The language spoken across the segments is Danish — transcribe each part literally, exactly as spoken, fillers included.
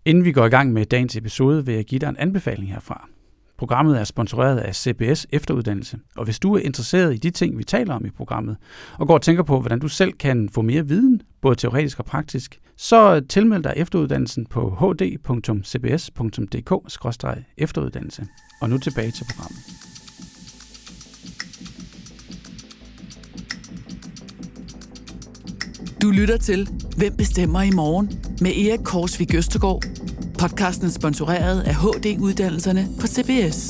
Inden vi går i gang med dagens episode, vil jeg give dig en anbefaling herfra. Programmet er sponsoreret af C B S Efteruddannelse, og hvis du er interesseret i de ting, vi taler om i programmet, og går og tænker på, hvordan du selv kan få mere viden, både teoretisk og praktisk, så tilmeld dig efteruddannelsen på h d punktum c b s punktum d k skråstreg efteruddannelse. Og nu tilbage til programmet. Du lytter til Hvem bestemmer i morgen? Med Erik Korsvig Østergaard. Podcasten er sponsoreret af H D-uddannelserne på C B S.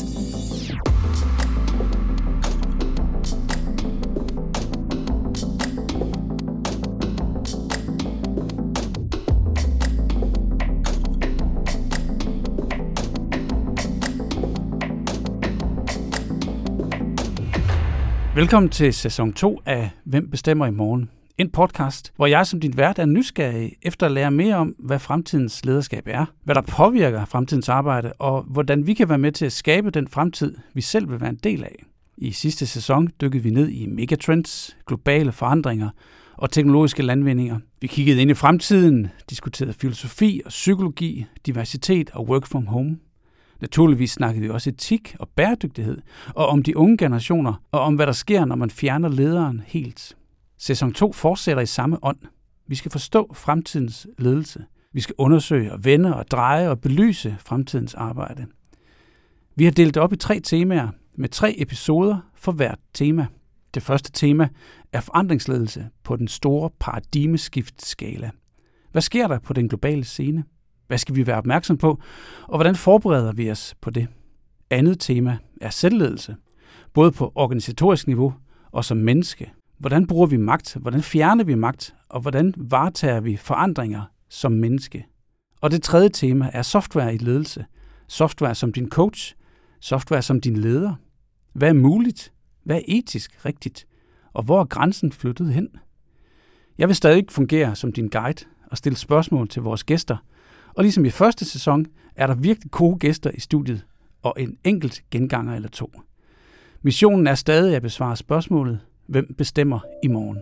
Velkommen til sæson to af Hvem bestemmer i morgen? En podcast, hvor jeg som din vært er nysgerrig efter at lære mere om, hvad fremtidens lederskab er, hvad der påvirker fremtidens arbejde, og hvordan vi kan være med til at skabe den fremtid, vi selv vil være en del af. I sidste sæson dykkede vi ned i megatrends, globale forandringer og teknologiske landvindinger. Vi kiggede ind i fremtiden, diskuterede filosofi og psykologi, diversitet og work from home. Naturligvis snakkede vi også etik og bæredygtighed, og om de unge generationer, og om hvad der sker, når man fjerner lederen helt. Sæson to fortsætter i samme ånd. Vi skal forstå fremtidens ledelse. Vi skal undersøge og vende og dreje og belyse fremtidens arbejde. Vi har delt det op i tre temaer med tre episoder for hvert tema. Det første tema er forandringsledelse på den store paradigmeskiftskala. Hvad sker der på den globale scene? Hvad skal vi være opmærksom på, og hvordan forbereder vi os på det? Andet tema er selvledelse, både på organisatorisk niveau og som menneske. Hvordan bruger vi magt? Hvordan fjerner vi magt? Og hvordan varetager vi forandringer som menneske? Og det tredje tema er software i ledelse. Software som din coach. Software som din leder. Hvad er muligt? Hvad er etisk rigtigt? Og hvor er grænsen flyttet hen? Jeg vil stadig fungere som din guide og stille spørgsmål til vores gæster. Og ligesom i første sæson er der virkelig gode gæster i studiet og en enkelt genganger eller to. Missionen er stadig at besvare spørgsmålet: Hvem bestemmer i morgen?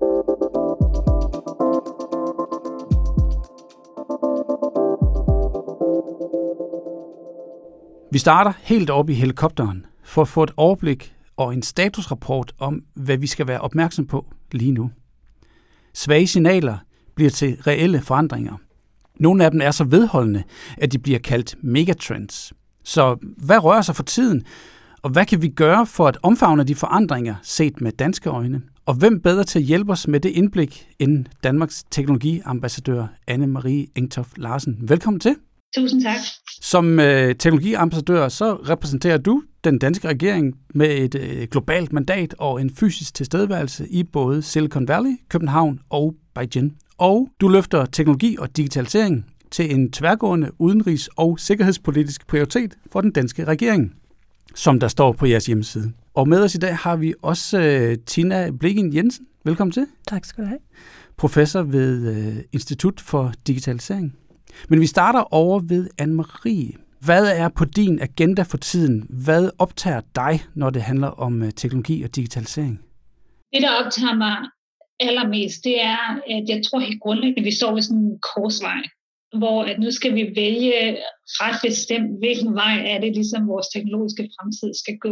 Vi starter helt op i helikopteren for at få et overblik og en statusrapport om, hvad vi skal være opmærksom på lige nu. Svage signaler bliver til reelle forandringer. Nogle af dem er så vedholdende, at de bliver kaldt megatrends. Så hvad rører sig for tiden? Og hvad kan vi gøre for at omfavne de forandringer set med danske øjne? Og hvem bedre til at hjælpe os med det indblik end Danmarks teknologiambassadør Anne-Marie Engtoft Larsen? Velkommen til. Tusind tak. Som øh, teknologiambassadør så repræsenterer du den danske regering med et øh, globalt mandat og en fysisk tilstedeværelse i både Silicon Valley, København og Beijing. Og du løfter teknologi og digitalisering til en tværgående udenrigs- og sikkerhedspolitisk prioritet for den danske regering, som der står på jeres hjemmeside. Og med os i dag har vi også uh, Tina Blegind Jensen. Velkommen til. Tak skal du have. Professor ved uh, Institut for Digitalisering. Men vi starter over ved Anne-Marie. Hvad er på din agenda for tiden? Hvad optager dig, når det handler om uh, teknologi og digitalisering? Det, der optager mig allermest, det er, at jeg tror helt grundlæggende, at vi står ved sådan en korsvej, hvor at nu skal vi vælge ret bestemt, hvilken vej er det, ligesom vores teknologiske fremtid skal gå.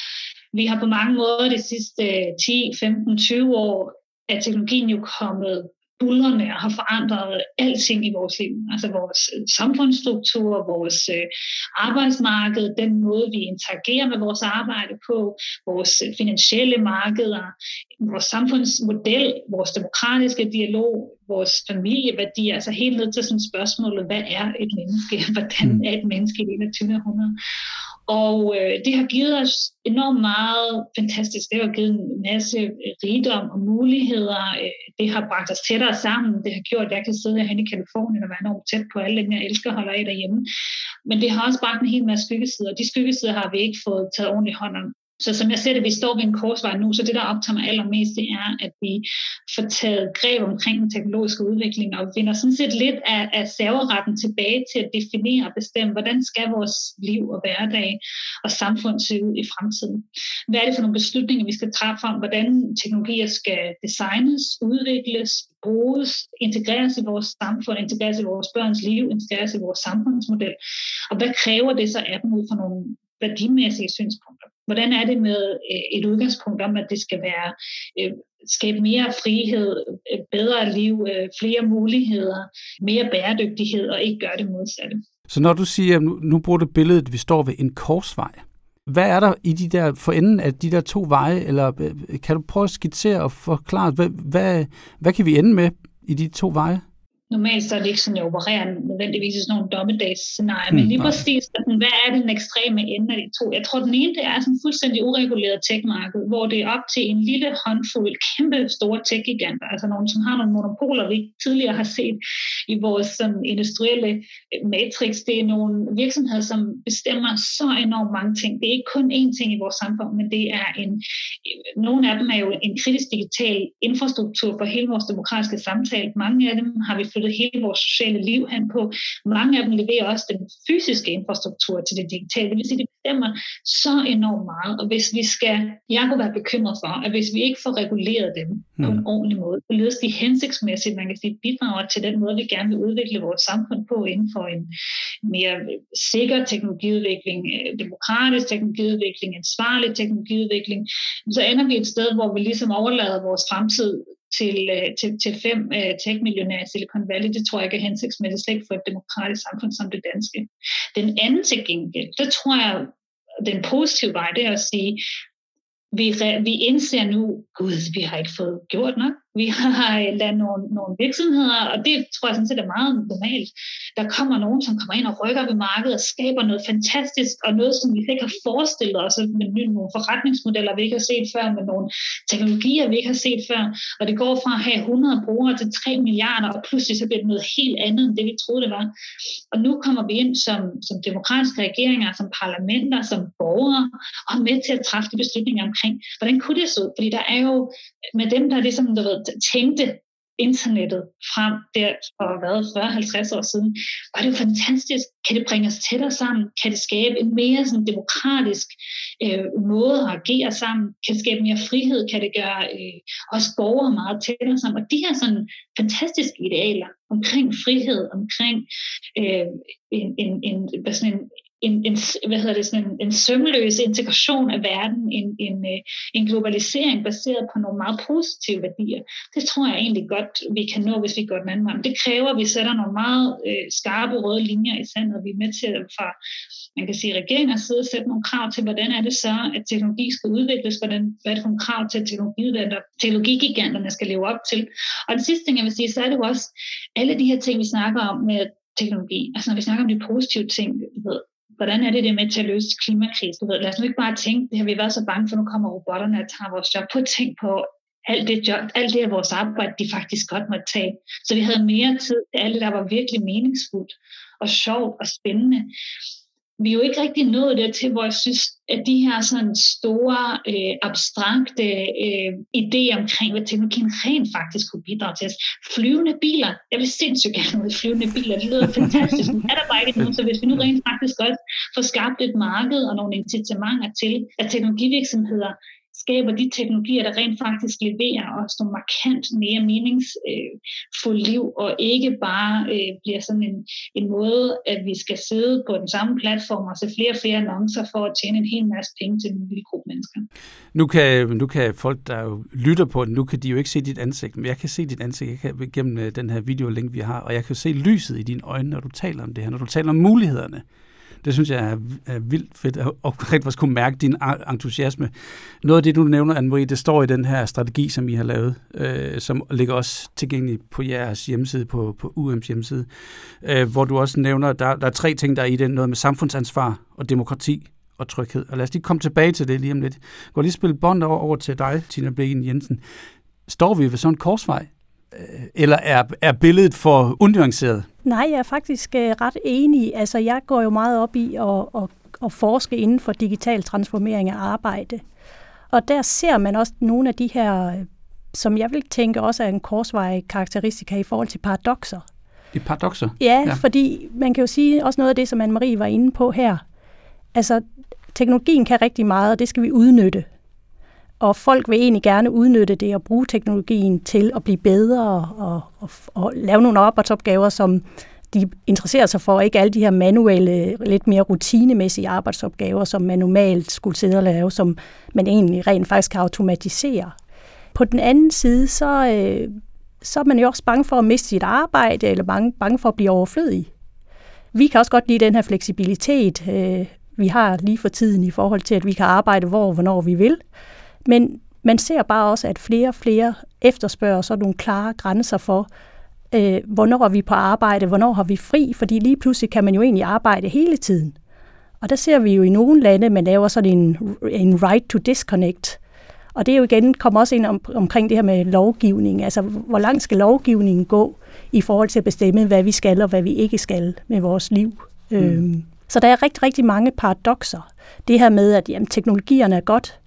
Vi har på mange måder de sidste ti, femten, tyve år, at teknologien jo kommet buldrende og har forandret alting i vores liv. Altså vores samfundsstruktur, vores arbejdsmarked, den måde, vi interagerer med vores arbejde på, vores finansielle markeder, vores samfundsmodel, vores demokratiske dialog, vores familieværdier, altså helt ned til sådan spørgsmålet, hvad er et menneske? Hvordan er et menneske i det enogtyvende århundrede? Og øh, det har givet os enormt meget fantastisk. Det har givet en masse rigdom og muligheder. Det har bragt os tættere sammen. Det har gjort, at jeg kan sidde herinde i Californien og være enormt tæt på alle dem, jeg elsker og holder af derhjemme. Men det har også bragt en hel masse skyggesider. De skyggesider har vi ikke fået taget ordentligt hånd om. Så som jeg ser det, vi står ved en korsvej nu, så det, der optager mig allermest, det er, at vi får taget greb omkring den teknologiske udvikling og vinder sådan set lidt af, af serveretten tilbage til at definere og bestemme, hvordan skal vores liv og hverdag og samfund se ud i fremtiden. Hvad er det for nogle beslutninger, vi skal træffe om, hvordan teknologier skal designes, udvikles, bruges, integreres i vores samfund, integreres i vores børns liv, integreres i vores samfundsmodel. Og hvad kræver det så af dem ud fra nogle værdimæssige synspunkter? Hvordan er det med et udgangspunkt om, at det skal være skabe mere frihed, bedre liv, flere muligheder, mere bæredygtighed og ikke gøre det modsatte? Så når du siger, nu, nu bruger du billedet, at vi står ved en korsvej. Hvad er der i de der, for enden af de der to veje, eller kan du prøve at skitsere og forklare, hvad, hvad, hvad kan vi ende med i de to veje? Normalt så er det ikke sådan, jeg opererer nødvendigvis i sådan nogle dommedagsscenarier, men lige præcis, sådan, hvad er den ekstreme ende af de to? Jeg tror, den ene, det er sådan en fuldstændig ureguleret tech-marked, hvor det er op til en lille håndfuld kæmpe store tech-giganter, altså nogen, som har nogle monopoler, vi tidligere har set i vores sådan, industrielle matrix. Det er nogle virksomheder, som bestemmer så enormt mange ting. Det er ikke kun én ting i vores samfund, men det er en, nogle af dem er jo en kritisk digital infrastruktur for hele vores demokratiske samtale. Mange af dem har vi flyttet hele vores sociale liv hen på. Mange af dem leverer også den fysiske infrastruktur til det digitale. Det vil sige, det bestemmer så enormt meget. Og hvis vi skal, jeg kunne være bekymret for, at hvis vi ikke får reguleret dem mm. på en ordentlig måde, således de hensigtsmæssigt, man kan sige, bidrager til den måde, vi gerne vil udvikle vores samfund på inden for en mere sikker teknologiudvikling, demokratisk teknologiudvikling, ansvarlig teknologiudvikling, så ender vi et sted, hvor vi ligesom overlader vores fremtid til, til, til fem uh, tech-millionærer i Silicon Valley. Det tror jeg ikke er hensigtsmæssigt, slet ikke for et demokratisk samfund som det danske. Den anden til gengæld, det tror jeg, den positive vej, det er at sige, vi, vi indser nu, gud, vi har ikke fået gjort nok. Vi har ladet nogle, nogle virksomheder, og det tror jeg sådan set er meget normalt. Der kommer nogen, som kommer ind og rykker ved markedet og skaber noget fantastisk, og noget, som vi ikke har forestillet os, med nogle forretningsmodeller, vi ikke har set før, med nogle teknologier, vi ikke har set før. Og det går fra at have hundrede brugere til tre milliarder, og pludselig så bliver det noget helt andet, end det vi troede, det var. Og nu kommer vi ind som, som demokratiske regeringer, som parlamenter, som borgere, og er med til at træffe de beslutninger omkring, hvordan kunne det se ud? Fordi der er jo med dem, der ligesom, du ved, tænkte internettet frem der for hvad, fyrre til halvtreds år siden, var det jo fantastisk. Kan det bringe os tættere sammen? Kan det skabe en mere sådan, demokratisk øh, måde at agere sammen? Kan det skabe mere frihed? Kan det gøre øh, os borgere meget tættere sammen? Og de her sådan fantastiske idealer omkring frihed, omkring øh, en, en, en, sådan en En, en, hvad hedder det, sådan en, en sømløs integration af verden, en, en, en globalisering baseret på nogle meget positive værdier. Det tror jeg egentlig godt, vi kan nå, hvis vi går den anden vej. Men det kræver, at vi sætter nogle meget øh, skarpe røde linjer i sandet, og vi er med til fra, man kan sige, regeringens side at sætte nogle krav til, hvordan er det så, at teknologi skal udvikles, hvordan, hvad er det for nogle krav til, at teknologigiganterne skal leve op til. Og den sidste ting, jeg vil sige, så er det jo også alle de her ting, vi snakker om med teknologi. Altså når vi snakker om de positive ting, du ved, hvordan er det, det med til at løse klimakrisen? Lad os nu ikke bare tænke, det har vi været så bange for, nu kommer robotterne og tager vores job. Prøv at tænke på alt det, job, alt det af vores arbejde, de faktisk godt måtte tage. Så vi havde mere tid til alt det, der var virkelig meningsfuldt og sjovt og spændende. Vi er jo ikke rigtig nået dertil, hvor jeg synes, at de her sådan store, øh, abstrakte øh, idéer omkring, hvad teknologien rent faktisk kunne bidrage til os. Flyvende biler. Jeg vil sindssygt gerne ud i flyvende biler. Det lyder fantastisk. Men er der bare ikke nogen, så hvis vi nu rent faktisk godt får skabt et marked og nogle incitamenter til, at teknologivirksomheder skaber de teknologier, der rent faktisk leverer os nogle markant mere meningsfulde liv, og ikke bare øh, bliver sådan en, en måde, at vi skal sidde på den samme platform og se flere og flere annoncer for at tjene en hel masse penge til en lille gruppe mennesker. Nu kan, nu kan folk, der jo lytter på den, nu kan de jo ikke se dit ansigt, men jeg kan se dit ansigt jeg kan, gennem den her videolink, vi har, og jeg kan se lyset i dine øjne, når du taler om det her, når du taler om mulighederne. Det synes jeg er vildt fedt, og rigtig kunne mærke din entusiasme. Noget af det, du nævner, Anne-Marie, det står i den her strategi, som I har lavet, øh, som ligger også tilgængelig på jeres hjemmeside, på, på U M's hjemmeside, øh, hvor du også nævner, der, der er tre ting, der er i den, noget med samfundsansvar og demokrati og tryghed. Og lad os lige komme tilbage til det lige om lidt. Jeg går lige spille bånd over, over til dig, Tina Blikken Jensen. Står vi ved sådan en korsvej? Eller er, er billedet for unuanceret? Nej, jeg er faktisk uh, ret enig. Altså, jeg går jo meget op i at, at, at forske inden for digital transformering af arbejde. Og der ser man også nogle af de her, som jeg vil tænke også er en korsvej karakteristika i forhold til paradokser. De paradokser? Ja, ja, fordi man kan jo sige også noget af det, som Anne-Marie var inde på her. Altså, teknologien kan rigtig meget, og det skal vi udnytte. og folk vil egentlig gerne udnytte det og bruge teknologien til at blive bedre og, og, og lave nogle arbejdsopgaver, som de interesserer sig for, ikke alle de her manuelle, lidt mere rutinemæssige arbejdsopgaver, som man normalt skulle sidde og lave, som man egentlig rent faktisk kan automatisere. På den anden side, så, øh, så er man jo også bange for at miste sit arbejde, eller bange, bange for at blive overflødig. Vi kan også godt lide den her fleksibilitet, øh, vi har lige for tiden i forhold til, at vi kan arbejde hvor og hvornår vi vil. Men man ser bare også, at flere og flere efterspørger så nogle klare grænser for, øh, hvornår er vi på arbejde, hvornår har vi fri, fordi lige pludselig kan man jo egentlig arbejde hele tiden. Og der ser vi jo i nogle lande, man laver sådan en, en right to disconnect. Og det er jo igen, kommer også ind om, omkring det her med lovgivning. Altså, hvor langt skal lovgivningen gå i forhold til at bestemme, hvad vi skal og hvad vi ikke skal med vores liv. Mm. Øhm, så der er rigtig, rigtig mange paradokser. Det her med, at jamen, teknologierne er godt,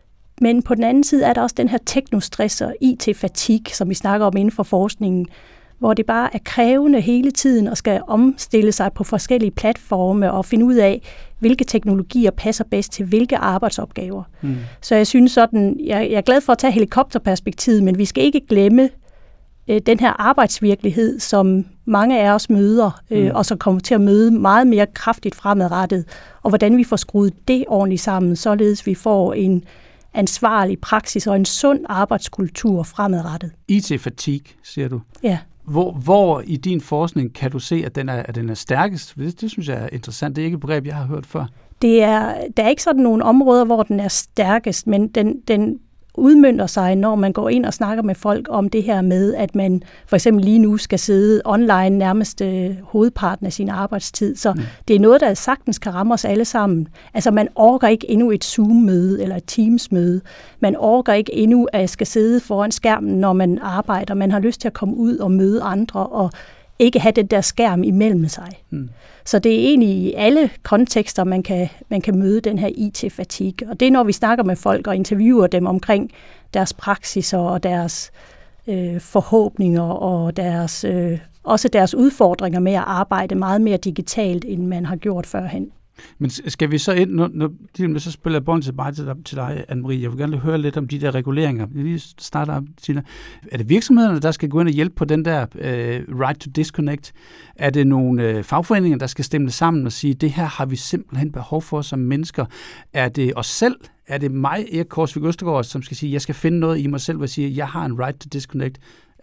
men på den anden side er der også den her teknostress og I T-fatigue, som vi snakker om inden for forskningen, hvor det bare er krævende hele tiden og skal omstille sig på forskellige platforme og finde ud af, hvilke teknologier passer bedst til hvilke arbejdsopgaver. Mm. Så jeg synes sådan, jeg, jeg er glad for at tage helikopterperspektivet, men vi skal ikke glemme øh, den her arbejdsvirkelighed, som mange af os møder, øh, mm. og som kommer til at møde meget mere kraftigt fremadrettet, og hvordan vi får skruet det ordentligt sammen, således vi får en ansvarlig praksis og en sund arbejdskultur fremadrettet. I T-fatigue, siger du? Ja. Hvor, hvor i din forskning kan du se, at den er, at den er stærkest? Det, det synes jeg er interessant. Det er ikke et begreb, jeg har hørt før. Det er, der er ikke sådan nogle områder, hvor den er stærkest, men den, den udmønter sig, når man går ind og snakker med folk om det her med, at man for eksempel lige nu skal sidde online nærmest øh, hovedparten af sin arbejdstid. Så mm. det er noget, der sagtens kan ramme os alle sammen. Altså man orker ikke endnu et Zoom-møde eller et Teams-møde. Man orker ikke endnu at skal sidde foran skærmen, når man arbejder. Man har lyst til at komme ud og møde andre og ikke have den der skærm imellem sig. Mm. Så det er egentlig i alle kontekster, man kan, man kan møde den her I T-fatigue. Og det er, når vi snakker med folk og interviewer dem omkring deres praksiser og deres øh, forhåbninger og deres, øh, også deres udfordringer med at arbejde meget mere digitalt, end man har gjort førhen. Men skal vi så ind, når, når så spiller jeg bånd tilbage til dig, til dig, Anne-Marie. Jeg vil gerne høre lidt om de der reguleringer. Jeg lige starter op, Tina. Er det virksomhederne, der skal gå ind og hjælpe på den der uh, right to disconnect? Er det nogle uh, fagforeninger, der skal stemme sammen og sige, det her har vi simpelthen behov for som mennesker? Er det os selv? Er det mig, Erik Korsvig Østergaard, som skal sige, jeg skal finde noget i mig selv, hvor jeg siger, jeg har en right to disconnect?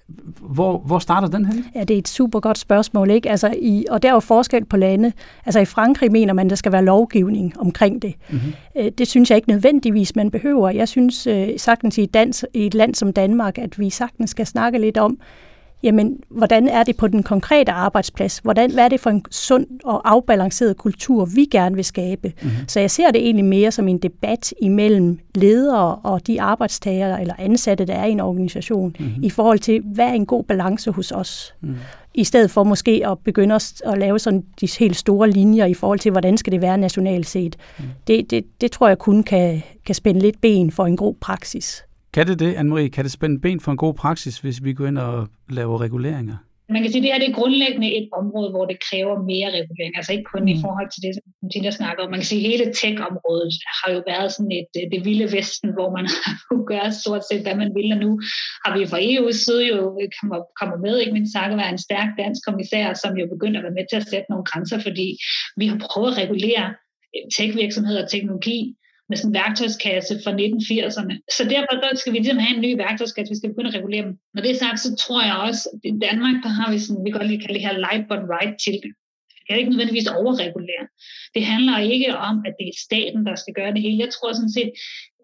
Hvor, hvor starter den her? Ja, det er et super godt spørgsmål, ikke? Altså i, og der er jo forskel på lande. Altså i Frankrig mener man, der skal være lovgivning omkring det. Mm-hmm. Det synes jeg ikke nødvendigvis, man behøver. Jeg synes sagtens i et, dans, i et land som Danmark, at vi sagtens skal snakke lidt om, jamen, hvordan er det på den konkrete arbejdsplads? Hvordan, hvad er det for en sund og afbalanceret kultur, vi gerne vil skabe? Mm-hmm. Så jeg ser det egentlig mere som en debat imellem ledere og de arbejdstagere eller ansatte, der er i en organisation, mm-hmm. i forhold til, hvad er en god balance hos os? Mm. I stedet for måske at begynde at lave sådan de helt store linjer i forhold til, hvordan skal det være nationalt set. Mm. Det, det, det tror jeg kun kan, kan spænde lidt ben for en god praksis. Kan det det, Anne-Marie? Kan det spænde ben for en god praksis, hvis vi går ind og laver reguleringer? Man kan sige, at det her det er grundlæggende et område, hvor det kræver mere regulering. Altså ikke kun mm. i forhold til det, som Tina snakker om. Man kan sige, at hele tech-området har jo været sådan et det vilde vesten, hvor man har kunne gøre stort set, hvad man vil. Og nu har vi fra E U's side jo kommet med, ikke mindst sagt at være en stærk dansk kommissær, som jo begynder at være med til at sætte nogle grænser, fordi vi har prøvet at regulere tech-virksomheder og teknologi med sådan en værktøjskasse fra nitten firserne. Så derfor skal vi ligesom have en ny værktøjskasse, vi skal begynde at regulere dem. Når det er sagt, så tror jeg også, at i Danmark, der har vi sådan, vi kan godt lige kalde det her light but right tilgang. Vi kan ikke nødvendigvis overregulere. Det handler ikke om, at det er staten, der skal gøre det hele. Jeg tror sådan set,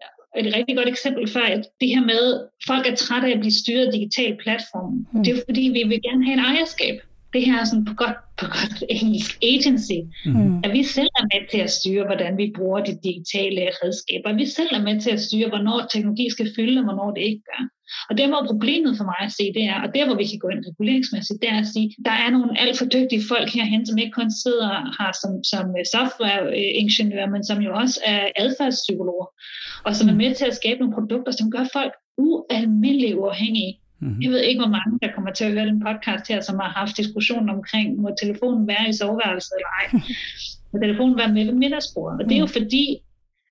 et rigtig godt eksempel før, at det her med, folk er trætte af at blive styret af digitale platforme. Mm. Det er fordi, vi vil gerne have et ejerskab. Det her er sådan på godt, på godt engelsk agency, mm. at vi selv er med til at styre, hvordan vi bruger de digitale redskaber. At vi selv er med til at styre, hvornår teknologi skal fylde, og hvornår det ikke gør. Og det, hvor problemet for mig at se, det er, og der, hvor vi kan gå ind reguleringsmæssigt, det er at sige, der er nogle alt for dygtige folk herhen, som ikke kun sidder her som, som softwareingeniører, men som jo også er adfærdspsykologer, og som er med til at skabe nogle produkter, som gør folk ualmindeligt uafhængige. Mm-hmm. Jeg ved ikke, hvor mange, der kommer til at høre den podcast her, som har haft diskussionen omkring, må telefonen være i soveværelset eller ej. Må telefonen være med ved middagsbordet? Og det er jo fordi,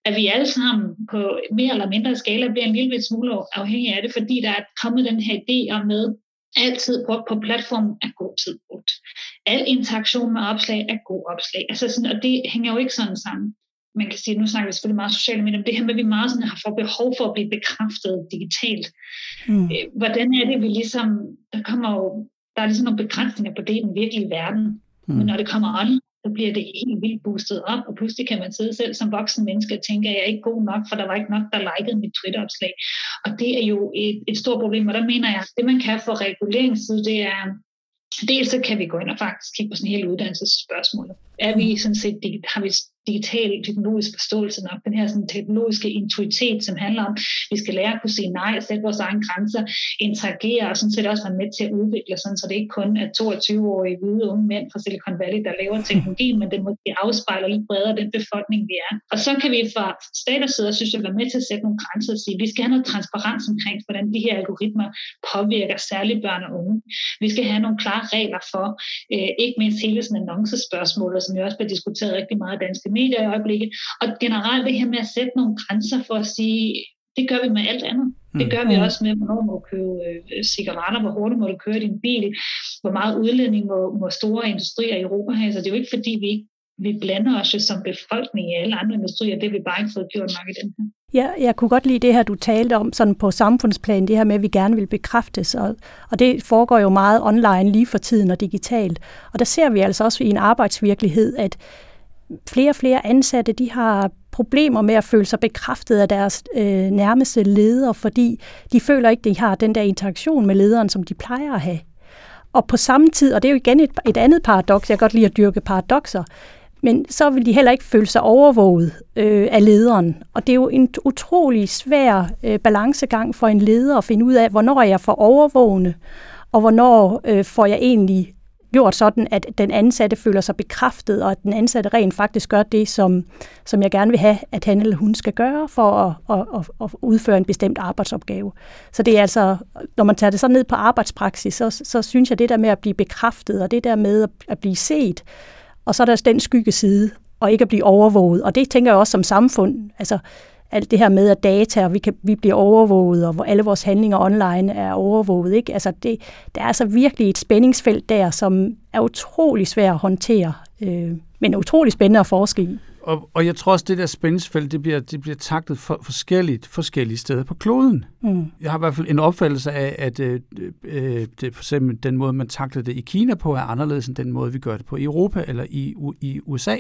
at vi alle sammen på mere eller mindre skala bliver en lille smule afhængige af det, fordi der er kommet den her idé om med, altid brugt på platformen er god tid brugt. Al interaktion med opslag er god opslag. Altså sådan, og det hænger jo ikke sådan sammen. Man kan sige, nu snakker vi selvfølgelig meget sociale medier, men det her med, at vi meget sådan har for behov for at blive bekræftet digitalt. Mm. Hvordan er det, vi ligesom, der kommer jo, der er ligesom nogle begrænsninger på det i den virkelige verden. Mm. Men når det kommer online, så bliver det helt vildt boostet op, og pludselig kan man sidde selv som voksen menneske og tænke, at jeg er ikke god nok, for der var ikke nok, der likede mit Twitter-opslag. Og det er jo et, et stort problem, og der mener jeg, at det man kan for reguleringsside, det er, dels så kan vi gå ind og faktisk kigge på sådan hele uddannelsesspørgsmål. Er vi sådan set, har vi digital teknologisk forståelse nok, den her sådan teknologiske intuitet, som handler om, at vi skal lære at kunne sige nej, sætte vores egne grænser, interagere og sådan set også være med til at udvikle, sådan, så det ikke kun er toogtyve-årige hvide unge mænd fra Silicon Valley, der laver teknologi, men det måske afspejler lidt bredere den befolkning, vi er. Og så kan vi fra statsside, synes jeg, være med til at sætte nogle grænser og sige, at vi skal have noget transparens omkring, hvordan de her algoritmer påvirker særligt børn og unge. Vi skal have nogle klare regler for, øh, ikke mindst hele sådan annoncespørgsmålet, som jo også bliver diskuteret rigtig meget i danske medier i øjeblikket. Og generelt det her med at sætte nogle grænser for at sige, det gør vi med alt andet. Det gør vi også med, hvornår må du købe øh, cigaretter, hvor hurtigt må du køre din bil, hvor meget udledning må, må store industrier i Europa have. Så det er jo ikke fordi, vi ikke vi blander os jo som befolkning i alle andre industrier. Det har vi bare ikke fået gjort nok i den her. Ja, jeg kunne godt lide det her, du talte om sådan på samfundsplan, det her med, at vi gerne vil bekræftes, og, og det foregår jo meget online lige for tiden og digitalt. Og der ser vi altså også i en arbejdsvirkelighed, at flere og flere ansatte, de har problemer med at føle sig bekræftet af deres øh, nærmeste ledere, fordi de føler ikke, de har den der interaktion med lederen, som de plejer at have. Og på samme tid, og det er jo igen et, et andet paradoks, jeg kan godt lide at dyrke paradokser, men så vil de heller ikke føle sig overvåget øh, af lederen. Og det er jo en utrolig svær øh, balancegang for en leder at finde ud af, hvornår er jeg for overvågende, og hvornår øh, får jeg egentlig gjort sådan, at den ansatte føler sig bekræftet, og at den ansatte rent faktisk gør det, som, som jeg gerne vil have, at han eller hun skal gøre for at, at, at, at udføre en bestemt arbejdsopgave. Så det er altså, når man tager det så ned på arbejdspraksis, så, så synes jeg, det der med at blive bekræftet, og det der med at, at blive set, og så er der den skyggeside, og ikke at blive overvåget. Og det tænker jeg også som samfund, altså alt det her med, at data, og vi, kan, vi bliver overvåget, og hvor alle vores handlinger online er overvåget. Ikke? Altså det, der er altså virkelig et spændingsfelt der, som er utrolig svært at håndtere, øh, men utrolig spændende at forske i. Og, og jeg tror også, det der spændingsfelt, det bliver, det bliver taktet for, forskelligt forskellige steder på kloden. Mm. Jeg har i hvert fald en opfattelse af, at øh, øh, det, for eksempel den måde, man takler det i Kina på, er anderledes end den måde, vi gør det på i Europa eller i, i U S A.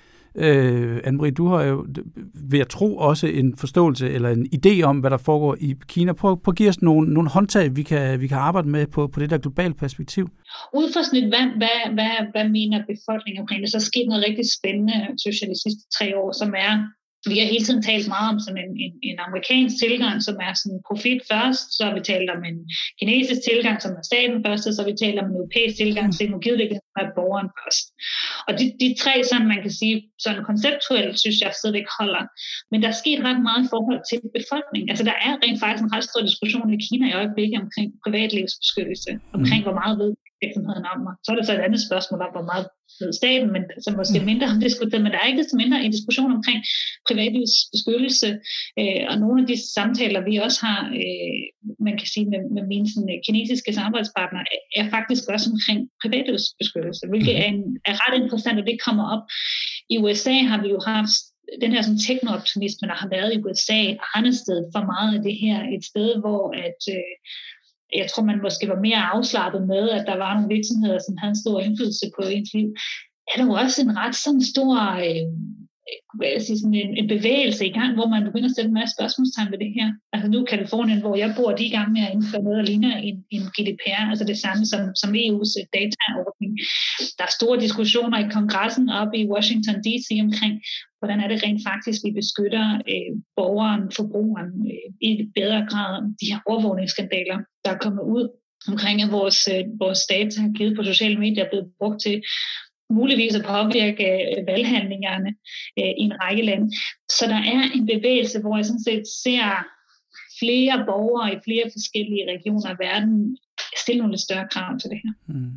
Øh, Anne-Marie, du har jo, ved at tro, også en forståelse eller en idé om, hvad der foregår i Kina. Prøv, prøv at give os nogle, nogle håndtag, vi kan, vi kan arbejde med på, på det der globale perspektiv. Ud fra sådan et, hvad, hvad, hvad, hvad mener befolkningen omkring det? Så er sket noget rigtig spændende, synes jeg, de sidste tre år, som er, vi har hele tiden talt meget om sådan en, en, en amerikansk tilgang, som er sådan profit først, så har vi talt om en kinesisk tilgang, som er staten først, og så har vi talt om en europæisk tilgang, teknologiudvikling, som er borgeren først. Og de, de tre, sådan man kan sige, sådan konceptuelt, synes jeg stadigvæk holder. Men der er sket ret meget i forhold til befolkningen. Altså der er rent faktisk en ret stor diskussion i Kina i øjeblikket omkring privatlivsbeskyttelse, omkring hvor meget ved virksomheden om mig. Så er det så et andet spørgsmål om, hvor meget ved staten, men som måske mindre har diskuteret, men der er ikke så mindre en diskussion omkring privatlivsbeskyttelse, øh, og nogle af de samtaler, vi også har, øh, man kan sige, med, med mine sådan, kinesiske samarbejdspartnere, er faktisk også omkring privatlivsbeskyttelse, hvilket er, en, er ret interessant, og det kommer op. I U S A har vi jo haft den her sådan, teknooptimisme, der har været i U S A, arnested for meget af det her, et sted, hvor at øh, jeg tror, man måske var mere afslappet med, at der var nogle virksomheder, som havde en stor indflydelse på ens liv. Er der jo også en ret sådan stor øh, jeg sige, sådan en, en bevægelse i gang, hvor man begynder at sætte en masse spørgsmålstegn ved det her. Altså nu Kalifornien, hvor jeg bor, de er i gang med at indføre noget, der ligner en, en G D P R, altså det samme som, som E U's dataordning. Der er store diskussioner i kongressen oppe i Washington D C omkring, hvordan er det rent faktisk, vi beskytter øh, borgeren, forbrugeren øh, i bedre grad de her overvågningsskandaler, der er kommet ud omkring, at vores, øh, vores data givet på sociale medier er blevet brugt til muligvis at påvirke øh, valghandlingerne øh, i en række lande. Så der er en bevægelse, hvor jeg sådan set ser flere borgere i flere forskellige regioner af verden stille nogle lidt større krav til det her. Mm.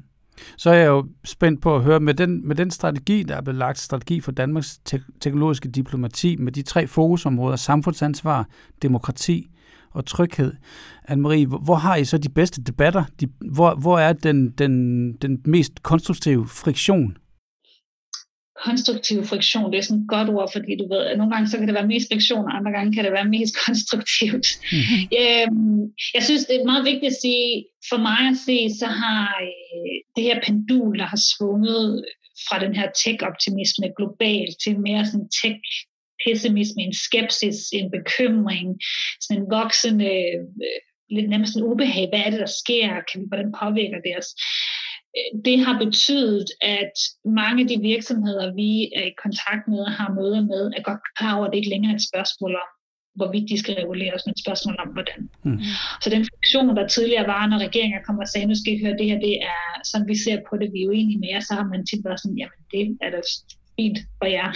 Så er jeg jo spændt på at høre, med den, med den strategi, der er blevet lagt, strategi for Danmarks te- teknologiske diplomati, med de tre fokusområder, samfundsansvar, demokrati og tryghed. Anne-Marie, hvor har I så de bedste debatter? De, hvor, hvor er den, den, den mest konstruktive friktion? Konstruktiv friktion, det er sådan et godt ord, fordi du ved, at nogle gange så kan det være mest friktion, og andre gange kan det være mest konstruktivt. Mm-hmm. Øhm, jeg synes, det er meget vigtigt at sige, for mig at se, så har øh, det her pendul, der har svunget fra den her tech-optimisme globalt til mere sådan tech-pessimisme, en skepsis, en bekymring, sådan en voksende, øh, lidt nærmest en ubehag. Hvad er det, der sker? Kan vi, hvordan påvirker det os? Det har betydet, at mange af de virksomheder, vi er i kontakt med og har møder med, er godt klar over, at det ikke længere er et spørgsmål om, hvorvidt de skal reguleres, men et spørgsmål om, hvordan. Mm. Så den funktion, der tidligere var, når regeringer kommer og sagde, nu skal I høre, det her, det er sådan, vi ser på det, vi er jo enige med jer, så har man tit været sådan, jamen det er da fint for jer.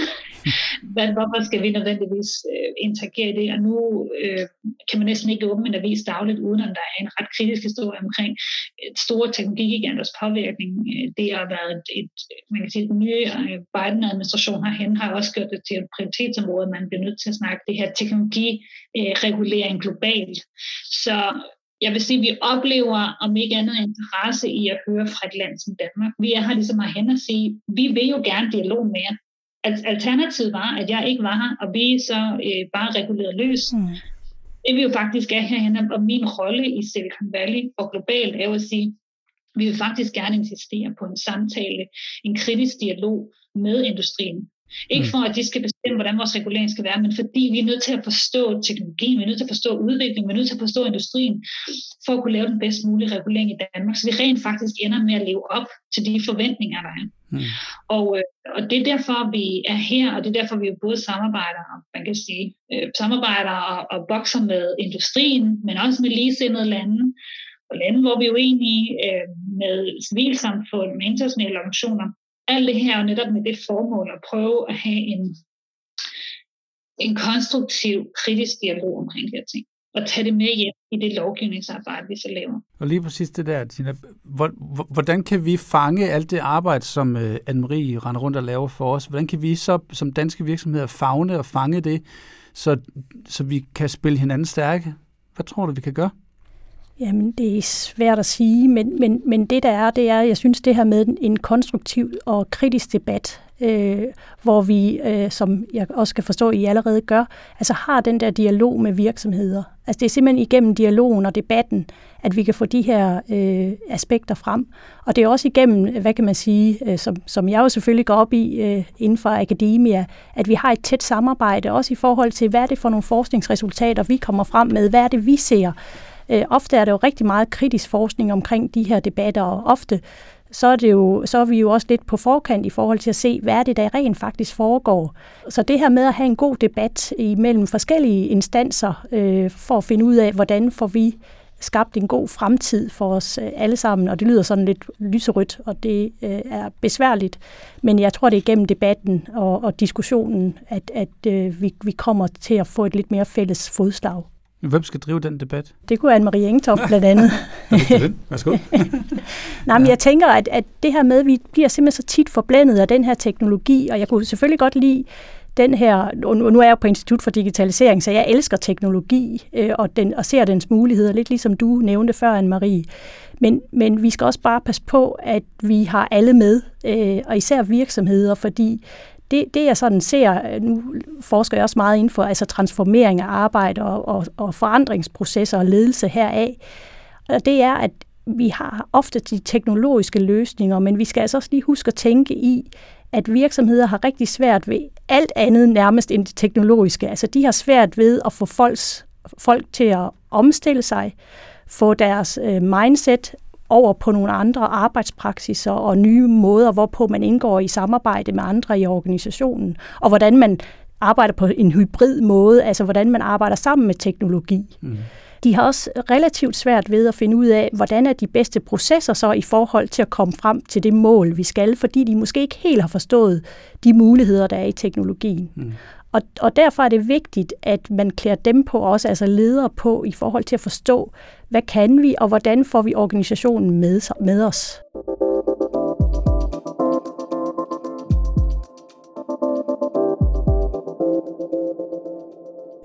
Men hvorfor skal vi nødvendigvis øh, interagere i det? Og nu øh, kan man næsten ikke åbne en avis dagligt, uden at der er en ret kritisk historie omkring et store teknologigiganters påvirkning. Det har været et, et man kan sige, den nye Biden-administration herhen har også gjort det til et prioritetsområde, man bliver nødt til at snakke det her teknologiregulering globalt. Så jeg vil sige, at vi oplever, om ikke andet, interesse i at høre fra et land som Danmark. Vi er her ligesom herhen at sige, vi vil jo gerne dialog med jer. Alternativet var, at jeg ikke var her, og vi så øh, bare regulerede løs. Mm. Det vi jo faktisk er herhen, og min rolle i Silicon Valley og globalt er jo at sige, vi vil faktisk gerne insistere på en samtale, en kritisk dialog med industrien. Ikke for, at de skal bestemme, hvordan vores regulering skal være, men fordi vi er nødt til at forstå teknologien, vi er nødt til at forstå udviklingen, vi er nødt til at forstå industrien, for at kunne lave den bedst mulige regulering i Danmark, så vi rent faktisk ender med at leve op til de forventninger, der er. Mm. Og, og det er derfor, vi er her, og det er derfor, vi jo både samarbejder, man kan sige, øh, samarbejder og, og bokser med industrien, men også med ligesindede lande, og lande, hvor vi er uenige øh, med civilsamfund, med internationale organisationer. Alt det her er netop med det formål at prøve at have en, en konstruktiv, kritisk dialog omkring de her ting, og tage det med hjem i det lovgivningsarbejde, vi så laver. Og lige præcis det der, Tina, hvordan kan vi fange alt det arbejde, som Anne-Marie render rundt og laver for os? Hvordan kan vi så som danske virksomheder favne og fange det, så, så vi kan spille hinanden stærke? Hvad tror du, vi kan gøre? Jamen, det er svært at sige, men, men, men det der er, det er, jeg synes, det her med en konstruktiv og kritisk debat, øh, hvor vi, øh, som jeg også kan forstå, I allerede gør, altså har den der dialog med virksomheder. Altså det er simpelthen igennem dialogen og debatten, at vi kan få de her øh, aspekter frem. Og det er også igennem, hvad kan man sige, øh, som, som jeg jo selvfølgelig går op i øh, inden for akademia, at vi har et tæt samarbejde, også i forhold til, hvad er det for nogle forskningsresultater, vi kommer frem med, hvad er det, vi ser. Øh, ofte er det jo rigtig meget kritisk forskning omkring de her debatter, og ofte så er, det jo, så er vi jo også lidt på forkant i forhold til at se, hvad er det, der rent faktisk foregår. Så det her med at have en god debat imellem forskellige instanser, øh, for at finde ud af, hvordan får vi skabt en god fremtid for os alle sammen, og det lyder sådan lidt lyserødt, og det øh, er besværligt, men jeg tror, det er gennem debatten og, og diskussionen, at, at øh, vi, vi kommer til at få et lidt mere fælles fodslag. Hvem skal drive den debat? Det kunne Anne-Marie Engtoft blandt andet. Værsgo. Nej, men jeg tænker, at, at det her med, at vi bliver simpelthen så tit forblændet af den her teknologi, og jeg kunne selvfølgelig godt lide den her, og nu er jeg jo på Institut for Digitalisering, så jeg elsker teknologi øh, og, den, og ser dens muligheder, lidt ligesom du nævnte før, Anne-Marie. Men, men vi skal også bare passe på, at vi har alle med, øh, og især virksomheder, fordi Det, det jeg sådan ser, nu forsker jeg også meget inden for altså transformering af arbejde og, og, og forandringsprocesser og ledelse heraf, og det er, at vi har ofte de teknologiske løsninger, men vi skal altså også lige huske at tænke i, at virksomheder har rigtig svært ved alt andet nærmest end det teknologiske. Altså de har svært ved at få folks, folk til at omstille sig, få deres øh, mindset over på nogle andre arbejdspraksiser og nye måder, hvorpå man indgår i samarbejde med andre i organisationen, og hvordan man arbejder på en hybrid måde, altså hvordan man arbejder sammen med teknologi. Mm. De har også relativt svært ved at finde ud af, hvordan er de bedste processer så i forhold til at komme frem til det mål, vi skal, fordi de måske ikke helt har forstået de muligheder, der er i teknologien. Mm. Og, og derfor er det vigtigt, at man klæder dem på også, altså ledere på, i forhold til at forstå, hvad kan vi, og hvordan får vi organisationen med, med os.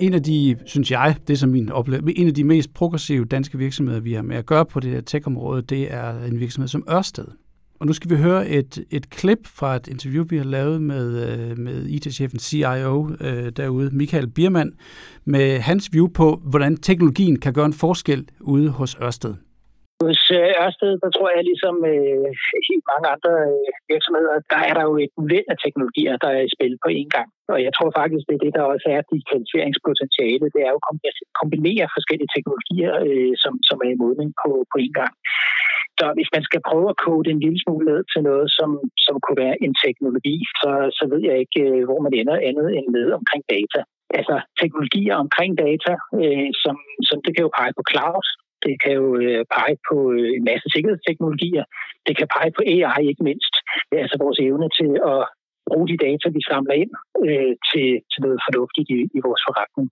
En af de, synes jeg, det er som min oplevelse, en af de mest progressive danske virksomheder, vi har med at gøre på det her tech-område, det er en virksomhed som Ørsted. Og nu skal vi høre et, et klip fra et interview, vi har lavet med, med I T-chefen C I O øh, derude, Michael Biermann, med hans view på, hvordan teknologien kan gøre en forskel ude hos Ørsted. Hos Ørsted, der tror jeg ligesom øh, helt mange andre øh, virksomheder, der er der jo et væld af teknologier, der er i spil på én gang. Og jeg tror faktisk, det er det, der også er digitaliseringspotentiale. Det er jo at kombinere forskellige teknologier, øh, som, som er i modning på, på én gang. Så hvis man skal prøve at kode en lille smule ned til noget, som, som kunne være en teknologi, så, så ved jeg ikke, hvor man ender andet end med omkring data. Altså teknologier omkring data, øh, som, som det kan jo pege på cloud. Det kan jo øh, pege på øh, en masse sikkerhedsteknologier. Det kan pege på A I ikke mindst. Det er altså vores evne til at bruge de data, vi samler ind, øh, til, til noget fornuftigt i, i vores forretning.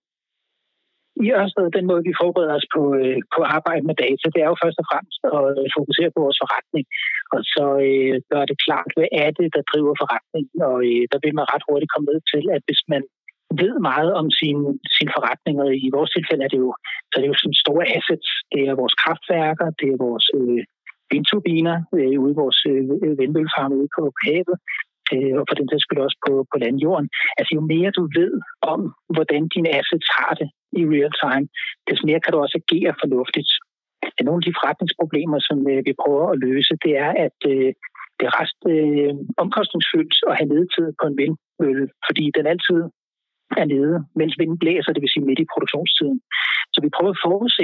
I Ørsted, den måde, vi forbereder os på, øh, på arbejde med data, det er jo først og fremmest at fokusere på vores forretning. Og så øh, gør det klart, hvad er det, der driver forretningen. Og øh, der vil man ret hurtigt komme ned til, at hvis man ved meget om sin, sin forretning, og i vores tilfælde er det jo, så er det jo sådan store assets. Det er vores kraftværker, det er vores øh, vindturbiner øh, ude i vores øh, vindmøllefarme ude på havet, øh, og for den sags skyld også på, på landjorden. Altså jo mere du ved om, hvordan dine assets har det i real time, des mere kan du også agere fornuftigt. Nogle af de forretningsproblemer, som øh, vi prøver at løse, det er, at øh, det er ret øh, omkostningsfyldt at have nedtid på en vindmølle, fordi den altid er nede, mens vinden blæser, det vil sige midt i produktionstiden. Så vi prøver at forudse,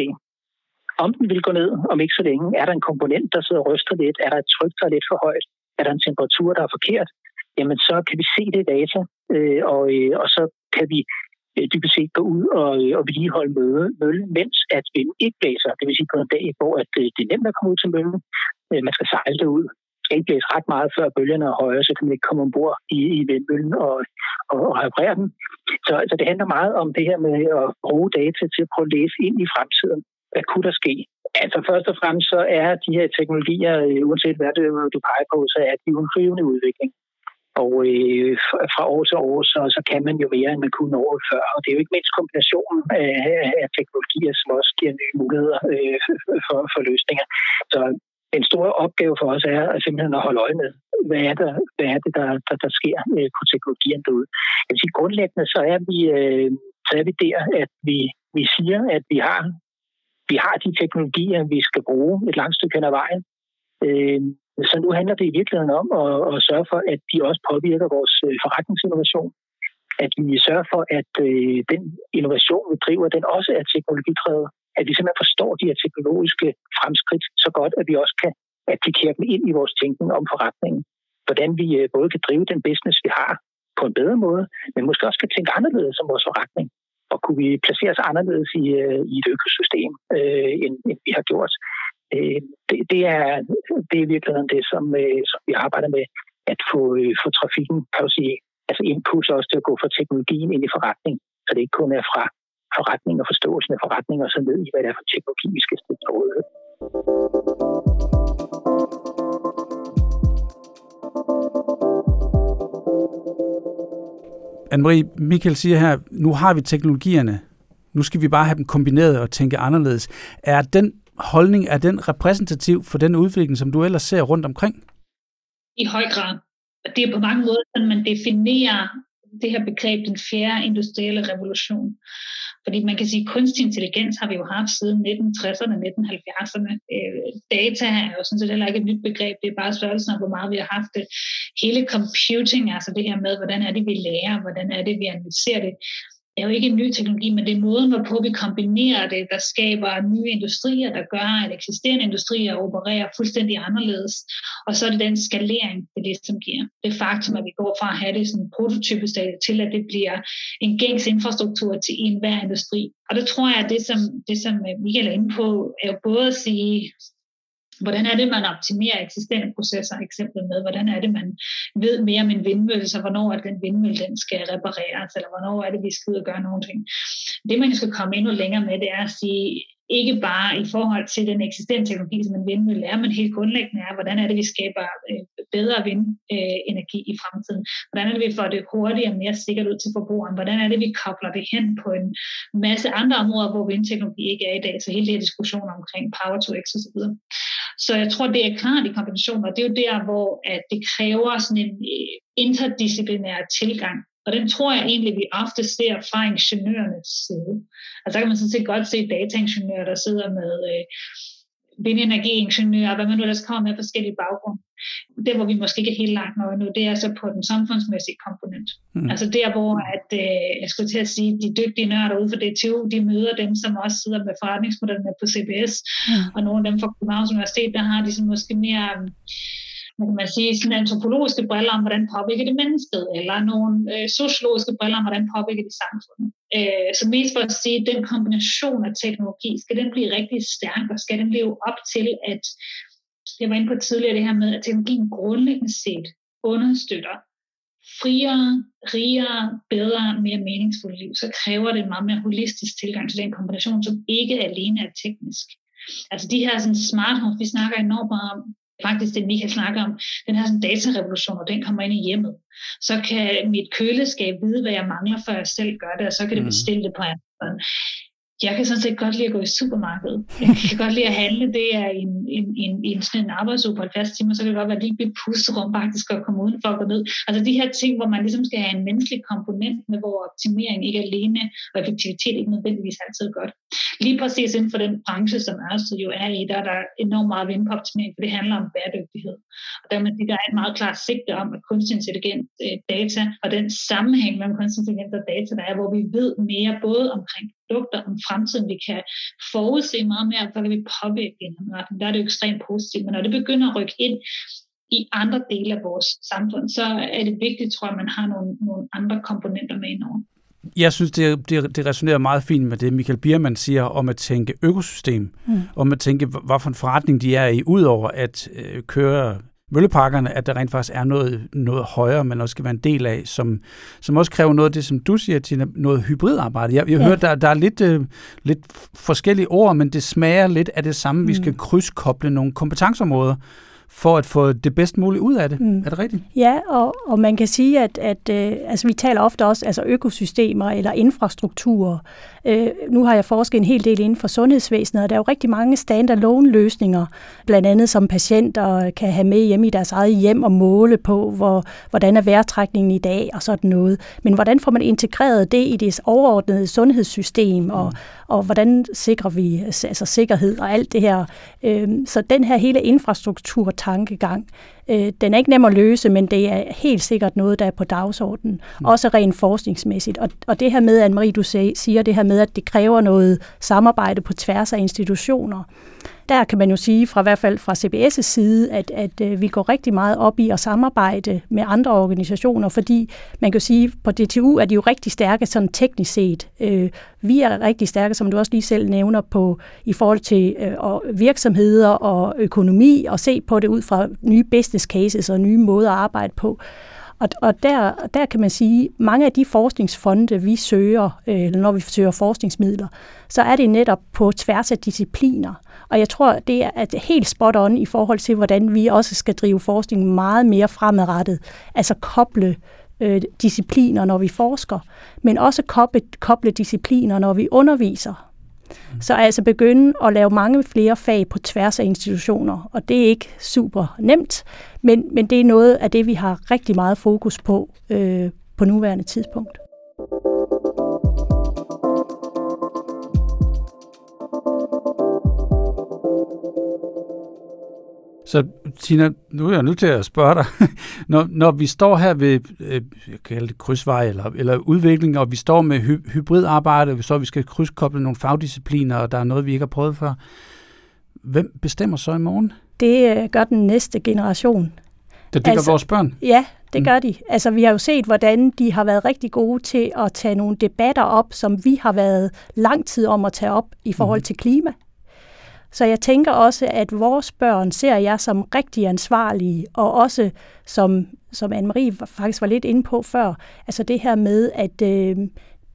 om den vil gå ned, om ikke så længe. Er der en komponent, der sidder og ryster lidt? Er der et tryk, der er lidt for højt? Er der en temperatur, der er forkert? Jamen, så kan vi se det i data, øh, og, øh, og så kan vi øh, dybest set gå ud og, øh, og vedligeholde møllen, mens at vinden ikke blæser. Det vil sige på en dag, hvor at, øh, det er nemt at komme ud til møllen. Øh, man skal sejle det ud. Det skal ikke blæse ret meget, før bølgerne er højere, så kan man ikke komme ombord i, i vindmøllen og, og, og reparere den. Så altså, det handler meget om det her med at bruge data til at prøve at læse ind i fremtiden. Hvad kunne der ske? Altså først og fremmest så er de her teknologier, uanset hvad det du peger på, så er de jo en rivende udvikling. Og øh, fra år til år, så, så kan man jo mere, end man kunne året før. Og det er jo ikke mindst kombinationen af, af teknologier, som også giver nye muligheder øh, for, for løsninger. Så en stor opgave for os er at simpelthen at holde øje med, hvad er, der, hvad er det, der, der, der sker på teknologien derude. Jeg vil sige, grundlæggende så er vi, øh, så er vi der, at vi, vi siger, at vi har, vi har de teknologier, vi skal bruge et langt stykke hen ad vejen. Øh, så nu handler det i virkeligheden om at, at sørge for, at de også påvirker vores forretningsinnovation. At vi sørger for, at øh, den innovation, vi driver, den også er teknologidrevet. At vi simpelthen forstår de her teknologiske fremskridt så godt, at vi også kan applikere dem ind i vores tænkning om forretningen. Hvordan vi øh, både kan drive den business, vi har, på en bedre måde, men måske også kan tænke anderledes om vores forretning. Og kunne vi placere os anderledes i, øh, i et økosystem, øh, end, end vi har gjort. Øh, det, det, er, det er i virkeligheden det, som, øh, som vi arbejder med, at få, øh, få trafikken, kan du sige, altså input også til at gå fra teknologien ind i forretning, så det ikke kun er fra forretning og forståelsen af forretning og så ned i, hvad det er for teknologi, vi skal stille til rådighed. Anne-Marie, Michael siger her, nu har vi teknologierne, nu skal vi bare have dem kombineret og tænke anderledes. Er den holdning, er den repræsentativ for den udvikling, som du ellers ser rundt omkring? I høj grad. Det er på mange måder, at man definerer det her begreb, den fjerde industrielle revolution. Fordi man kan sige, at kunstig intelligens har vi jo haft siden nitten tresserne, nitten halvfjerdserne. Øh, data er jo sådan set heller ikke et nyt begreb, det er bare størrelsen af, hvor meget vi har haft det. Hele computing, altså det her med, hvordan er det, vi lærer, hvordan er det, vi analyserer det, er jo ikke en ny teknologi, men det er måden, hvorpå vi kombinerer det, der skaber nye industrier, der gør, at eksisterende industrier opererer fuldstændig anderledes. Og så er det den skalering, det er det, som giver. Det faktum, at vi går fra at have det sådan en prototypestadie til, at det bliver en gængs infrastruktur til enhver industri. Og det tror jeg, at det, som, det, som Michael er inde på, er jo både at sige, hvordan er det, man optimerer eksisterende processer, eksempel med, hvordan er det, man ved mere om en vindmølle, så hvornår er det, den vindmølle, den skal repareres, eller hvornår er det, vi skal ud og gøre nogle ting. Det, man skal komme endnu længere med, det er at sige, ikke bare i forhold til den eksisterende teknologi, som en vindmølle er, men helt grundlæggende er, hvordan er det, vi skaber bedre vindenergi i fremtiden? Hvordan er det, vi får det hurtigere og mere sikkert ud til forbrugeren? Hvordan er det, vi kobler det hen på en masse andre områder, hvor vindteknologi ikke er i dag? Så hele de her diskussioner omkring power to x og så videre. Så jeg tror, det er klart i kombinationer. Det er jo der, hvor at det kræver sådan en interdisciplinær tilgang. Og den tror jeg egentlig, vi ofte ser fra ingeniørernes side. Altså så kan man sådan set godt se dataingeniører, der sidder med øh, vindenergiingeniører, hvad man nu ellers kommer med forskellige baggrunde. Det, hvor vi måske ikke er helt langt nok nu, det er så på den samfundsmæssige komponent. Mm. Altså der, hvor at, øh, jeg skulle til at sige, de dygtige nørder ude for D T U, de møder dem, som også sidder med forretningsmodellerne på C B S, mm. og nogle af dem fra Københavns Universitet, der har de sådan måske mere... kan man sige, sådan antropologiske briller om, hvordan påvirker det mennesket, eller nogle øh, sociologiske briller om, hvordan påvirker det samfundet. Øh, så mest for at sige, den kombination af teknologi, skal den blive rigtig stærk, og skal den leve op til, at jeg var inde på tidligere det her med, at teknologien grundlæggende set understøtter friere, rigere, bedre, mere meningsfulde liv, så kræver det en meget mere holistisk tilgang til den kombination, som ikke alene er teknisk. Altså de her sådan smart homes, vi snakker enormt meget om, faktisk det, Michael snakker om, den her sådan datarevolution, og den kommer ind i hjemmet. Så kan mit køleskab vide, hvad jeg mangler, før jeg selv gør det, og så kan det bestille det på Amazon. Jeg kan sådan set godt lide at gå i supermarkedet. Jeg kan godt lide at handle. Det er en, en, en, en, sådan en arbejdsuge på halvfjerds timer, så kan det godt være, at det ikke bliver pusterum faktisk at komme udenfor og gå ned. Altså de her ting, hvor man ligesom skal have en menneskelig komponent med, hvor optimering ikke alene og effektivitet ikke nødvendigvis altid er godt. Lige præcis inden for den branche, som Ørsted jo er i, der er der enormt meget vind på optimering, for det handler om bæredygtighed. Og der, der er et meget klart sigte om, at kunstig intelligens data og den sammenhæng mellem kunstig intelligens og data, der er, hvor vi ved mere både omkring produkter, om fremtiden, vi kan forudse meget mere, så kan vi påvirke i en retning. Der er det jo ekstremt positivt, men når det begynder at rykke ind i andre dele af vores samfund, så er det vigtigt, tror jeg, at man har nogle, nogle andre komponenter med indover. Jeg synes, det, det, det resonerer meget fint med det, Michael Biermann siger om at tænke økosystem, mm. om at tænke, hvad for en forretning de er i, udover at øh, køre mølleparkerne, at der rent faktisk er noget, noget højere, man også skal være en del af, som, som også kræver noget af det, som du siger, Tina, noget hybridarbejde. Jeg, jeg ja. hører, der, der er lidt, øh, lidt forskellige ord, men det smager lidt af det samme. Mm. Vi skal krydskoble nogle kompetenceområder, for at få det bedst muligt ud af det. Mm. Er det rigtigt? Ja, og, og man kan sige, at, at øh, altså, vi taler ofte også altså økosystemer eller infrastrukturer. Øh, nu har jeg forsket en hel del inden for sundhedsvæsenet, og der er jo rigtig mange standalone-løsninger, blandt andet som patienter kan have med hjemme i deres eget hjem og måle på, hvor, hvordan er vejrtrækningen i dag og sådan noget. Men hvordan får man integreret det i det overordnede sundhedssystem, mm. og, og hvordan sikrer vi altså sikkerhed og alt det her. Øh, så den her hele infrastruktur tankegang. Øh, den er ikke nem at løse, men det er helt sikkert noget, der er på dagsordenen. Mm. Også rent forskningsmæssigt. Og, og det her med, Anne-Marie, du siger det her med, at det kræver noget samarbejde på tværs af institutioner. Der kan man jo sige, fra i hvert fald fra C B S' side, at, at, at vi går rigtig meget op i at samarbejde med andre organisationer, fordi man kan sige, på D T U er de jo rigtig stærke sådan teknisk set. Øh, vi er rigtig stærke, som du også lige selv nævner, på i forhold til øh, virksomheder og økonomi, og se på det ud fra nye business cases og nye måder at arbejde på. Og, og der, der kan man sige, mange af de forskningsfonde, vi søger, øh, når vi søger forskningsmidler, så er det netop på tværs af discipliner. Og jeg tror, det er helt spot on i forhold til, hvordan vi også skal drive forskning meget mere fremadrettet. Altså koble øh, discipliner, når vi forsker, men også koble, koble discipliner, når vi underviser. Så altså begynde at lave mange flere fag på tværs af institutioner, og det er ikke super nemt, men, men det er noget af det, vi har rigtig meget fokus på øh, på nuværende tidspunkt. Så Tina, nu er jeg nødt til at spørge dig. Når, når vi står her ved øh, jeg kalder det krydsvej eller, eller udvikling, og vi står med hy- hybridarbejde, og vi står, at vi skal krydskoble nogle fagdiscipliner, og der er noget, vi ikke har prøvet før. Hvem bestemmer så i morgen? Det øh, gør den næste generation. Det, det altså, gør vores børn? Ja, det gør de. Altså, vi har jo set, hvordan de har været rigtig gode til at tage nogle debatter op, som vi har været lang tid om at tage op i forhold til klima. Så jeg tænker også, at vores børn ser jeg som rigtig ansvarlige, og også som, som Anne-Marie faktisk var lidt inde på før, altså det her med, at øh,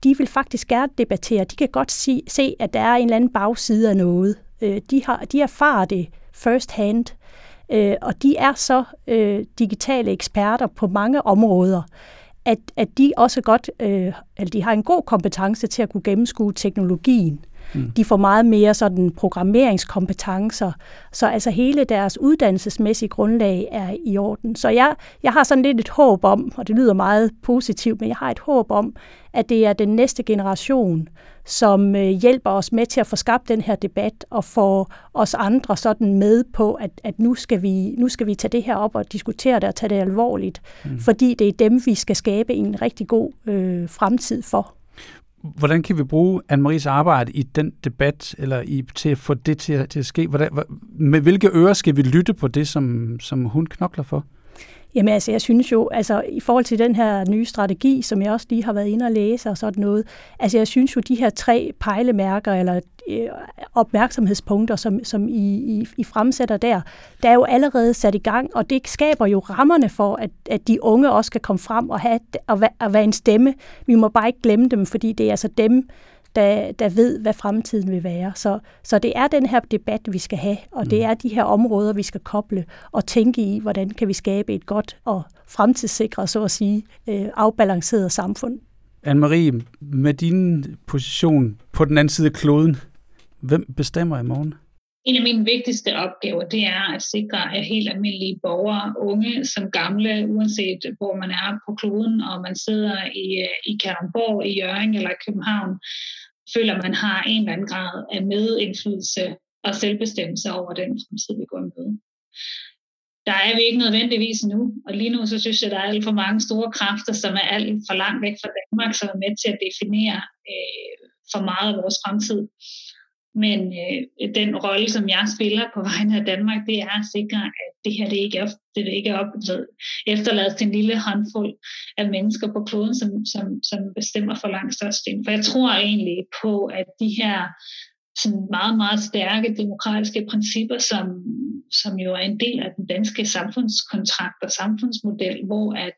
de vil faktisk gerne debattere. De kan godt se, se at der er en eller anden bagside af noget. Øh, de, har, de erfarer det first hand, øh, og de er så øh, digitale eksperter på mange områder, at, at de også godt, øh, eller de har en god kompetence til at kunne gennemskue teknologien. Mm. De får meget mere sådan programmeringskompetencer, så altså hele deres uddannelsesmæssige grundlag er i orden. Så jeg, jeg har sådan lidt et håb om, og det lyder meget positivt, men jeg har et håb om, at det er den næste generation, som øh, hjælper os med til at få skabt den her debat og få os andre sådan med på, at, at nu, skal vi, nu skal vi tage det her op og diskutere det og tage det alvorligt, mm. fordi det er dem, vi skal skabe en rigtig god øh, fremtid for. Hvordan kan vi bruge Anne-Maries arbejde i den debat, eller i, til at få det til, til at ske? Hvordan, med hvilke ører skal vi lytte på det, som, som hun knokler for? Jamen altså, jeg synes jo, altså i forhold til den her nye strategi, som jeg også lige har været inde og læse og sådan noget, altså jeg synes jo, de her tre pejlemærker eller øh, opmærksomhedspunkter, som, som I, I, I fremsætter der, der er jo allerede sat i gang, og det skaber jo rammerne for, at, at de unge også skal komme frem og, have, og, være, og være en stemme. Vi må bare ikke glemme dem, fordi det er altså dem, Der, der ved, hvad fremtiden vil være. Så, så det er den her debat, vi skal have, og det er de her områder, vi skal koble og tænke i, hvordan kan vi skabe et godt og fremtidssikret, så at sige, øh, afbalanceret samfund. Anne-Marie, med din position på den anden side af kloden, hvem bestemmer i morgen? En af mine vigtigste opgaver, det er at sikre, at helt almindelige borgere, unge som gamle, uanset hvor man er på kloden, og man sidder i, i Kalundborg, i Hjørring eller i København, føler, at man har en eller anden grad af medindflydelse og selvbestemmelse over den fremtid, vi går med. Der er vi ikke nødvendigvis nu, og lige nu så synes jeg, at der er alt for mange store kræfter, som er alt for langt væk fra Danmark, som er med til at definere øh, for meget af vores fremtid. Men øh, den rolle, som jeg spiller på vegne af Danmark, det er at sikre, at det her det ikke er, det ikke er efterladt til en lille håndfuld af mennesker på kloden, som, som, som bestemmer for langt størstedelen. For jeg tror egentlig på, at de her sådan meget, meget stærke demokratiske principper, som, som jo er en del af den danske samfundskontrakt og samfundsmodel, hvor at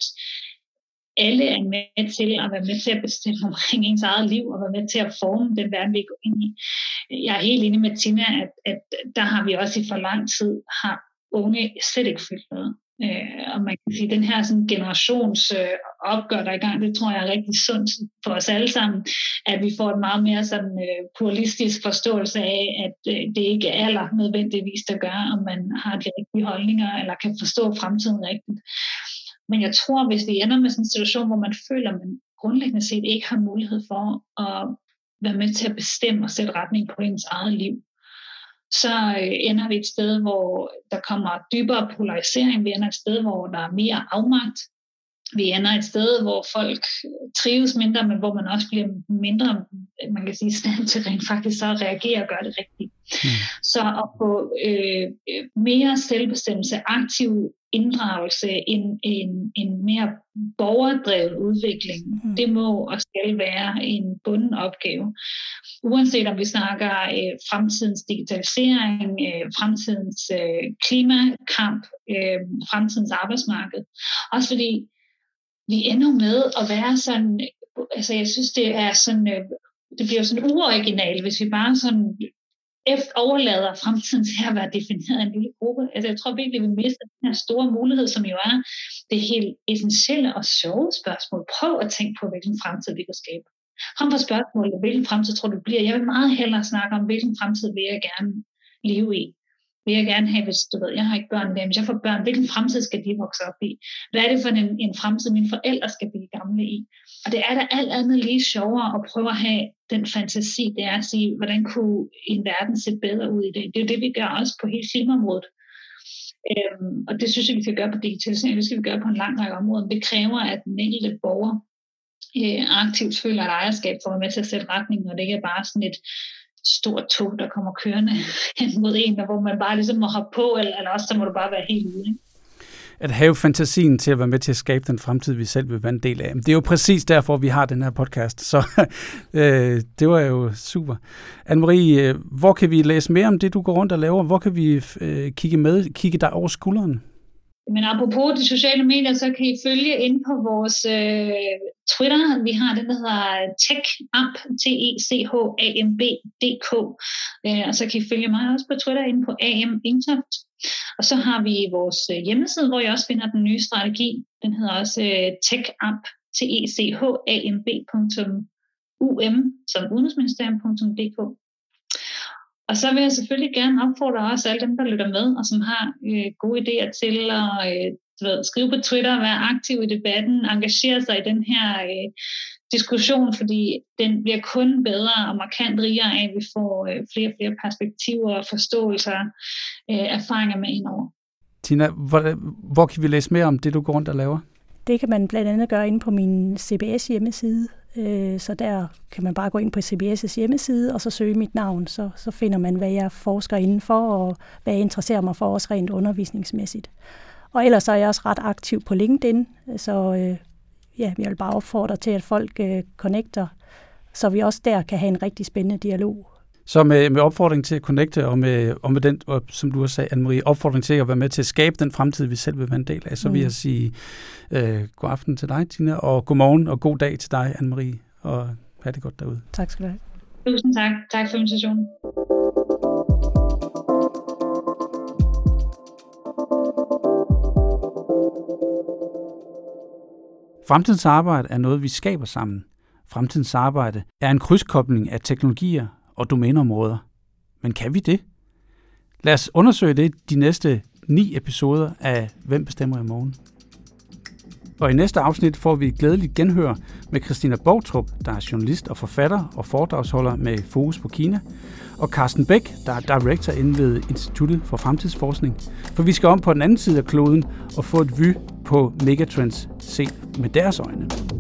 alle er med til at være med til at bestemme omkring ens eget liv og være med til at forme den verden, vi går ind i. Jeg er helt enig med Tina, at, at der har vi også i for lang tid har unge slet ikke fyldt noget. Øh, og man kan sige, at den her sådan, generations øh, opgør, der er i gang, det tror jeg er rigtig sundt for os alle sammen, at vi får en meget mere sådan, øh, pluralistisk forståelse af, at øh, det ikke er alder nødvendigvis, der gør, om man har de rigtige holdninger eller kan forstå fremtiden rigtigt. Men jeg tror, hvis vi ender med sådan en situation, hvor man føler, at man grundlæggende set ikke har mulighed for at være med til at bestemme og sætte retning på ens eget liv, så ender vi et sted, hvor der kommer dybere polarisering. Vi ender et sted, hvor der er mere afmagt. Vi ender et sted, hvor folk trives mindre, men hvor man også bliver mindre, man kan sige, stand til rent faktisk så at reagere og gøre det rigtigt. Mm. Så at få øh, mere selvbestemmelse, aktiv inddragelse, en, en, en mere borgerdrevet udvikling, mm. det må og skal være en bunden opgave. Uanset om vi snakker øh, fremtidens digitalisering, øh, fremtidens øh, klimakamp, øh, fremtidens arbejdsmarked. Også fordi vi ender med at være sådan, altså jeg synes det er sådan, øh, det bliver sådan uoriginalt, hvis vi bare sådan efter overlader fremtiden til at være defineret af en lille gruppe. Altså jeg tror virkelig, vi mister den her store mulighed, som jo er det helt essentielle og sjove spørgsmål. Prøv at tænke på, hvilken fremtid vi kan skabe. Frem for spørgsmålet, hvilken fremtid tror du bliver? Jeg vil meget hellere snakke om, hvilken fremtid vil jeg gerne leve i. Vil jeg gerne have, hvis du ved, jeg har ikke børn, men hvis jeg får børn, hvilken fremtid skal de vokse op i? Hvad er det for en, en fremtid, mine forældre skal blive gamle i? Og det er da alt andet lige sjovere at prøve at have den fantasi, det er at sige, hvordan kunne en verden se bedre ud i det? Det er jo det, vi gør også på hele klimaområdet. Øhm, og det synes jeg, vi skal gøre på digitalisering, det skal vi gøre på en lang række områder. Det kræver, at den enkelte borger øh, aktivt føler et ejerskab for at være med til at sætte retningen, og det ikke er bare sådan et stort tog, der kommer kørende hen mod en, hvor man bare ligesom må hoppe på, eller, eller også så må du bare være helt ude. Ikke? At have fantasien til at være med til at skabe den fremtid, vi selv vil være en del af. Det er jo præcis derfor, vi har den her podcast, så øh, det var jo super. Anne-Marie, øh, hvor kan vi læse mere om det, du går rundt og laver? Hvor kan vi øh, kigge med, kigge dig over skulderen? Men apropos de sociale medier, så kan I følge ind på vores øh, Twitter. Vi har den, der hedder TechAmp, T E C H A M B D K. Øh, og så kan I følge mig også på Twitter inde på A M Ingtoft. Og så har vi vores hjemmeside, hvor I også finder den nye strategi. Den hedder også øh, TechAmp, T E C H A M B punktum U M, som udenrigsministerium punktum D K. Og så vil jeg selvfølgelig gerne opfordre også alle dem, der lytter med, og som har øh, gode idéer til at øh, ved, skrive på Twitter, være aktiv i debatten, engagere sig i den her øh, diskussion, fordi den bliver kun bedre og markant rigere af, at vi får øh, flere og flere perspektiver og forståelser, øh, erfaringer med indover. Tina, hvor, hvor kan vi læse mere om det, du går rundt og laver? Det kan man blandt andet gøre inde på min C B S hjemmeside. Så der kan man bare gå ind på C B S' hjemmeside og så søge mit navn. Så, så finder man, hvad jeg forsker indenfor og hvad jeg interesserer mig for, også rent undervisningsmæssigt. Og ellers er jeg også ret aktiv på LinkedIn. Så ja, jeg vil bare opfordre til, at folk connecter, så vi også der kan have en rigtig spændende dialog. Så med, med opfordring til at connecte, og med, og med den, og som du også sagde, Anne-Marie, opfordring til at være med til at skabe den fremtid, vi selv vil være en del af, så mm. vil jeg sige øh, god aften til dig, Tina, og god morgen og god dag til dig, Anne-Marie, og have det godt derude. Tak skal du have. Tusind tak. Tak for invitationen. Fremtidens arbejde er noget, vi skaber sammen. Fremtidens arbejde er en krydskobling af teknologier og domæneområder. Men kan vi det? Lad os undersøge det de næste ni episoder af Hvem bestemmer i morgen? Og i næste afsnit får vi glædeligt genhør med Christina Boutrup, der er journalist og forfatter og foredragsholder med fokus på Kina, og Carsten Bæk, der er director inde ved Instituttet for Fremtidsforskning. For vi skal om på den anden side af kloden og få et vy på megatrends set med deres øjne.